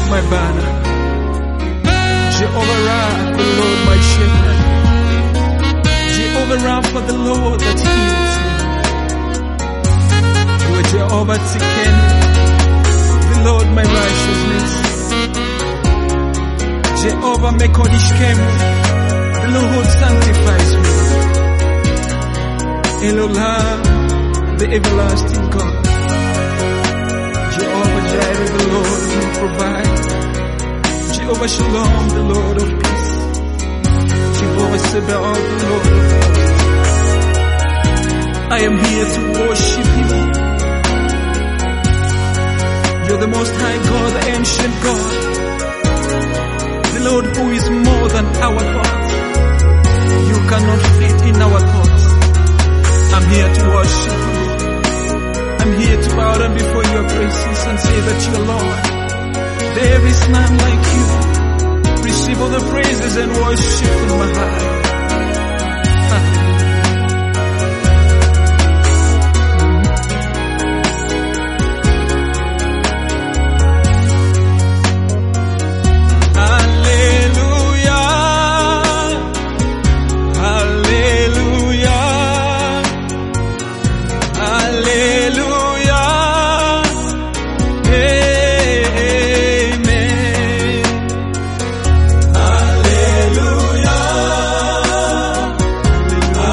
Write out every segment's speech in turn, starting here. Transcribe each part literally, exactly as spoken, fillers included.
my banner. Jehovah Rapha, the Lord my shepherd. Jehovah Rapha, the Lord that heals me. You are Jehovah Tzidkenu, the Lord my righteousness. Jehovah Mekodishkemu, the Lord sanctifies me. Elolah, the everlasting God. Jehovah Jireh, the Lord will provide. Jehovah Shalom, the Lord of peace. Jehovah Sabaoth, the Lord of hosts. I am here to worship you. You're the Most High God, the ancient God, the Lord who is more than our thoughts. You cannot fit in our thoughts. I'm here to worship you. I'm here to bow down before your presence and say that you are Lord. There is none like you. Receive all the praises and worship in my heart. Hallelujah.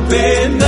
nakupenda